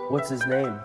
What's his name?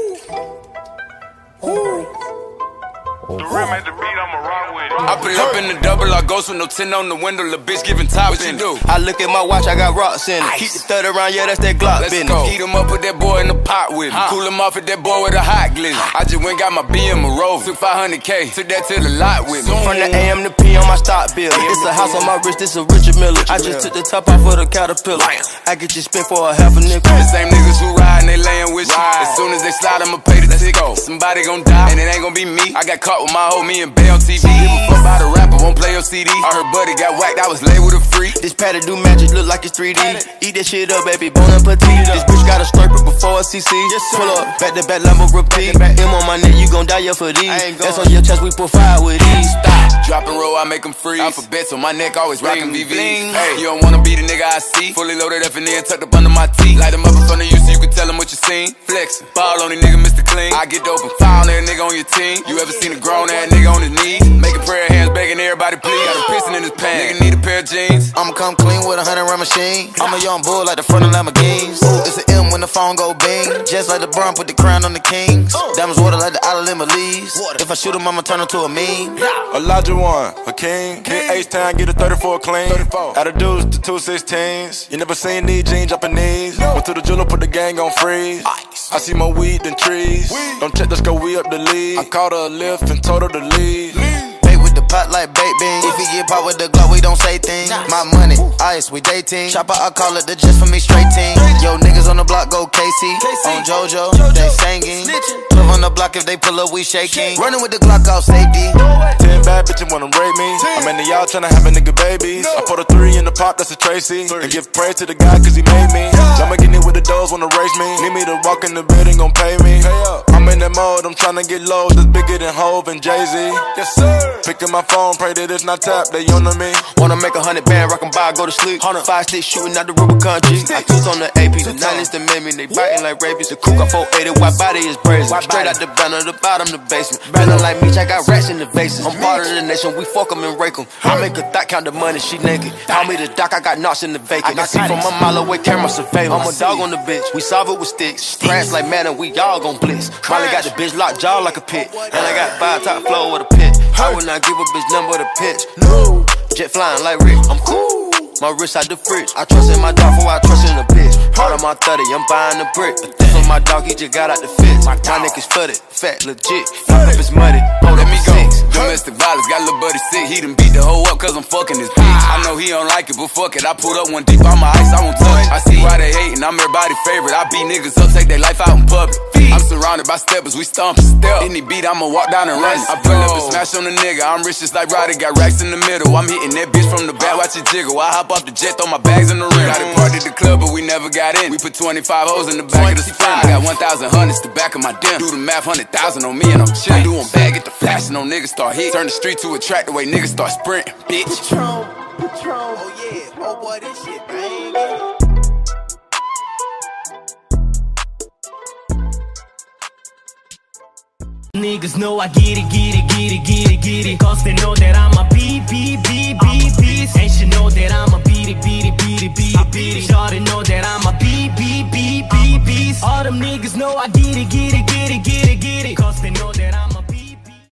The rim at the beat, I'ma rock with it. I pull up in the double, I ghost with no tin on the window, lil' bitch giving top. What you do? I look at my watch, I got rocks in it. Keep the 30 around, yeah, that's that Glock Let's business. go. Heat him up, put that boy in the pot with me. Cool him off with that boy with a hot glizzy. I just went got my BM a Rover. Took 500K, took that to the lot with me. From the AM to P on my stock bill. It's a house on my wrist, this a Richard Miller. I just took the top off of the Caterpillar. I get you spent for a half a nickel. The same niggas who ride and they layin' with you. As soon as they slide, I'ma pay the ticket. Somebody gon' die, and it ain't gon' be me. I got caught with my hoe, me and Bay on TV. Give a fuck about a rapper, won't play your CD. I heard Buddy got whacked, I was labeled a freak. This pattern do magic, look like it's 3D. Eat that shit up, baby, bon appetit. This bitch got a slurp it before a CC. Pull up, back to back, Lambo repeat. M on my neck, you gon' die yeah for these. That's on your chest, we put fire with these. Stop. Drop and roll, I make them freeze. Alphabets on my neck, always rockin' VV. Hey, you don't wanna be the nigga I see. Fully loaded F and N tucked up under my teeth. Light them up in front of you so you can tell them what you seen. Flexin', ball on the nigga, Mr. Clean. I get dope and foul on that nigga on your team. You ever seen a grown ass nigga on his knees? Making prayer hands, begging everybody please. Got a piston in his pants. Nigga need a pair of jeans. I'ma come clean with a 100-round machine. I'm a young bull like the front of Lamborghinis. It's an M when the phone go bing. Just like LeBron put the crown on the Kings. Diamonds water like the Isle of Lease. If I shoot him, I'ma turn him to a meme. Elijah one, a king. H-Town, get a 34 clean. Out of dudes to 216s. You never seen these jeans dropping knees. Went to the jeweler, put the gang on freeze. I see more weed than trees. Don't check, let's go, we up the lead. I caught her a lift and told her to leave. The pot like baked beans. If he get popped with the Glock, we don't say things. My money, ice, we dating. Chopper, I call it the just for me straight team. Yo, niggas on the block go Casey. On JoJo, they singing. 12 on the block, if they pull up, we shaking. Running with the Glock off safety. 10 bad bitches wanna rape me. I'm in the y'all tryna have a nigga babies. I put a 3 in the pop, that's a Tracy. And give praise to the God cause he made me. I'ma get in with the doors, wanna race me. Need me to walk in the building, gon' pay me. I'm in that mode, I'm tryna get low. That's bigger than Hov and Jay-Z. Yes sir. Picking my phone, pray that it's not tapped, they on me. Wanna make 100 band, rock 'em by, go to sleep. 5 sticks shooting out the Rubicon G. I toot on the AP, the 9 is the memory. They biting like rabies. The coupe got 480, white body is brazen. Straight out the banner, the bottom, the basement. Banner like me, I got rats in the vases. I'm part of the nation, we fuck 'em and rake 'em. I make a thought count the money, she naked. Call me the doc, I got knots in the vacant. I see from a mile away, camera surveillance. I'm a dog on the bitch, we solve it with sticks. Crash like man, and we all gon' blitz. Molly got the bitch locked jaw like a pit. And I got 5 top flow with a pit. I would not give a bitch number to pitch. No, jet flying like Rick, I'm cool. My wrist out the fridge. I trust in my dog before I trust in a bitch. Part of my 30, I'm buying a brick. This on my dog, he just got out the fence. My niggas flooded, fat, legit. My cup is muddy, hold Let me go. six. Domestic violence, got little buddy sick. He done beat the hoe up cause I'm fucking his bitch. I know he don't like it, but fuck it. I pulled up one deep on my ice, I won't touch it. I see why they hating, I'm everybody's favorite. I beat niggas up, take their life out in public. I'm surrounded by steppers, we stomp and step. Any beat, I'ma walk down and run it. I pull up and smash on the nigga. I'm rich just like Roddy, got racks in the middle. I'm hitting that bitch from the back, watch it jiggle. I hop off the jet, throw my bags in the rim. Got it parked at the club, but we never got in. We put 25 hoes in the back of the Sprint. I got 1,000 hundreds the back of my dim. Do the math, 100,000 on me and I'm chillin'. Do 'em bad, get the flashing on niggas start hit. Turn the street to a track the way niggas start sprinting, bitch. Patron, oh yeah, oh boy, this shit bangin'. Niggas know I get it. Cause they know that I'm a beast. And she know that I'm a beat it. Shawty know that I'm a beast. All them niggas know I get it.